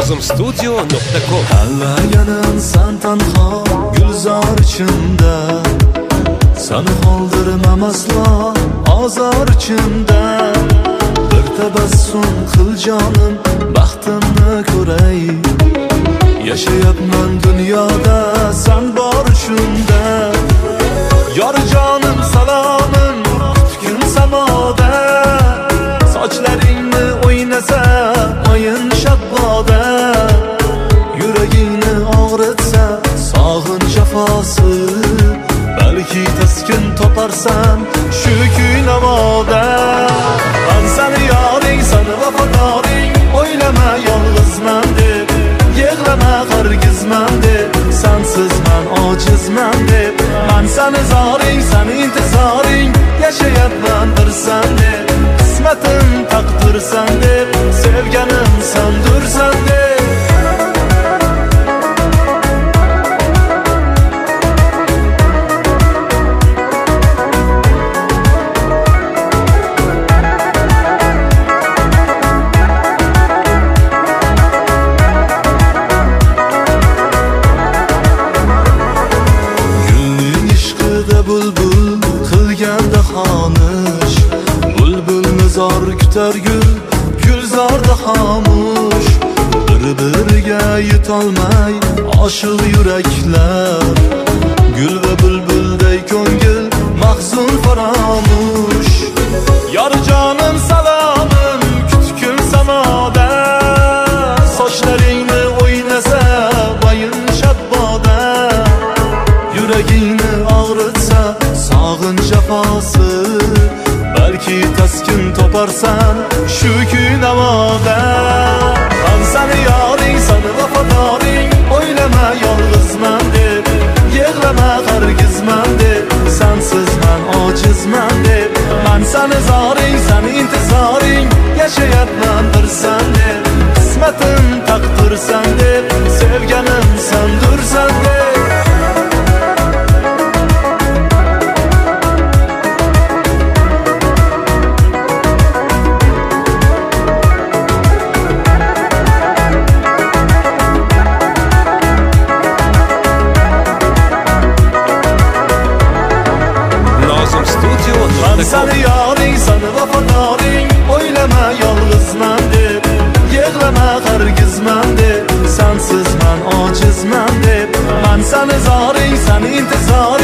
Nozimstudio.com. Tanlaganim san tanho gulzor ichimda, seni qoldirmam aslo ozor ichimda. Bir tabassum qil jonim, baxtimni ko'ray. Yashayapman dunyoda sen bor uchunda. Yor jonim salomim tutgin samoda. Sochlaringni o'ynasa o'yin shabboda. Yuragingni og'ritsa sog'in jafosi. Balki taskin toparsan shu kuy navoda. Men seni yoring, seni vafodoring. O'ylama yolg'izman deb, yig'lama hargizman deb. Sensiz men ojizman deb. Men seni zoring, seni intizoring. Yashayapman birsan deb, qismatim taqdirsan deb. Sevganim sendursan deb. Bulbul qilganda xonish, bulbulni zor kutar gul, gulzorda xomush. Bir-biriga yetolmay oshiq yuraklar, gul va bulbulday ko'ngil mahzun faromush. Yor jonim salomim kutgin samoda. Sochlaringni o'ynasa bayin shabboda. Yuragingni og'ritsa sog'in jafosi. Balki taskin toparsan shu kuy navoda. Men seni yoring, seni vafodoring. O'ylama yolg'izman deb, yig'lama hargizman deb. Sensiz men ojizman deb. Men seni zoring, seni intizoring. Yashayapman birsan deb, qismatim taqdirsan deb. Sevganim sendursan deb. Men seni yoring, seni vafodoring. O'ylama yolg'izman deb, yig'lama hargizman deb. Sensiz men ojizman deb. Men seni zoring, seni intizoring.